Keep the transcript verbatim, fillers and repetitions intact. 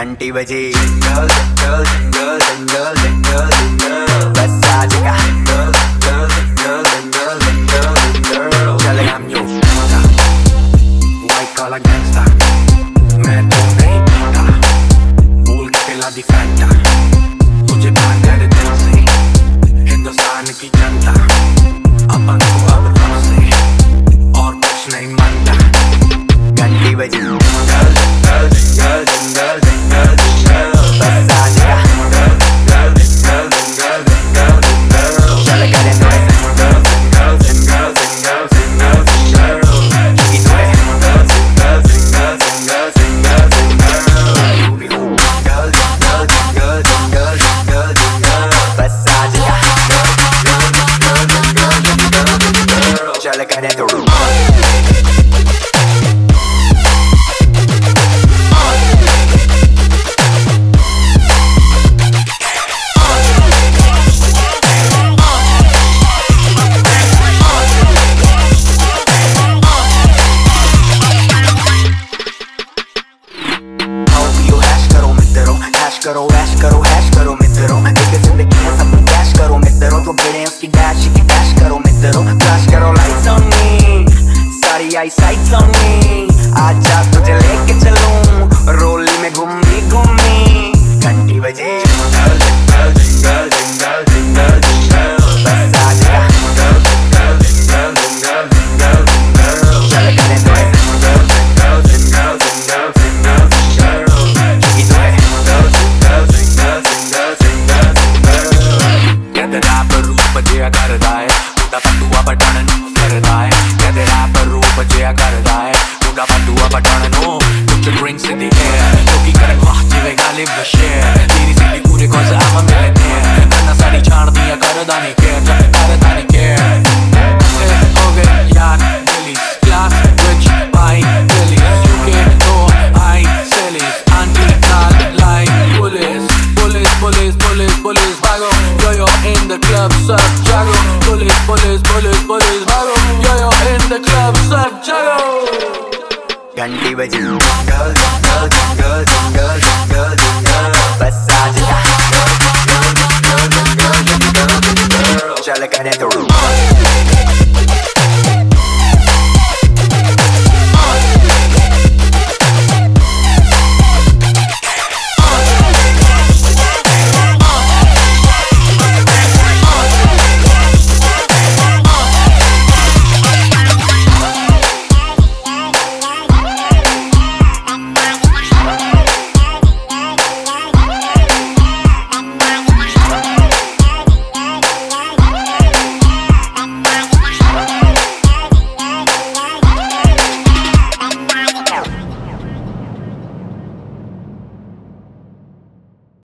घंटी बजी jingle jingle jingle jingle jingle jingle बस आ जाएगा jingle jingle jingle jingle jingle चले हम यूं वाइट कॉलर गैंगस्टर मैं तो नहीं पीता बोल के पिला दी फैंटा मुझे प्यार तेरे दिल से हिंदुस्तान की जनता अपन को अब तुमसे और कुछ नहीं मानता घंटी बजी jingle jingle jingle jingle jingle jingle बस आ जाएगा jingle jingle jingle jingle jingle चले करें तो jingle jingle jingle jingle jingle jingle की तो है jingle jingle jingle jingle jingle jingle jingle jingle jingle jingle jingle बस आ जाएगा जिंगल जिंगल जिंगल जिंगल चले करें तो करो ऐश करो हैश करो मित्रों एक जिंदगी है सब कैश करो मित्रों तो बड़े उसकी डैश की डैश करो मित्रों फ्लैश करो लाइट्स ऑन मी सारी आई साइट्स ऑन मी आज जा तुझे लेके चलूं रोली में घूमी घूमी घंटी बजे jingle jingle jingle jingle jingle jingle बस आ जाएगा jingle jingle jingle jingle jingle चल करें तो jingle jingle jingle jingle jingle jingle की तो है Jaya karda hai muda pattua patana no karda hai kade rap roop jaya karda hai muda pattua patana no put your drinks in the air loki kare wah jivega live the share teri city pure cause I'm a millionaire kanna sari chhad diya karda nahi care jab karda nahi care ho gaye yaar Delhi class rich bhai Delhi U K no I sellies anti naal like police police police police police bhago yo yo in the club sab jago police police police police bhago yo yo in the club sab jago घंटी बजी jingle jingle jingle jingle jingle jingle बस आ जाएगा jingle jingle jingle jingle चल करें तो